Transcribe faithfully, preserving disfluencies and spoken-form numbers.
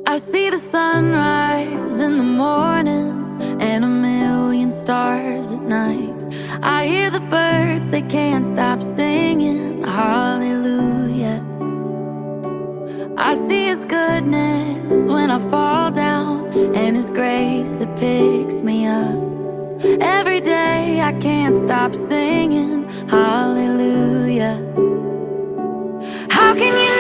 I see the sunrise in the morning and a million stars at night. I hear the birds, they can't stop singing hallelujah. I see His goodness when I fall down and His grace that picks me up. Every day I can't stop singing hallelujah. How can you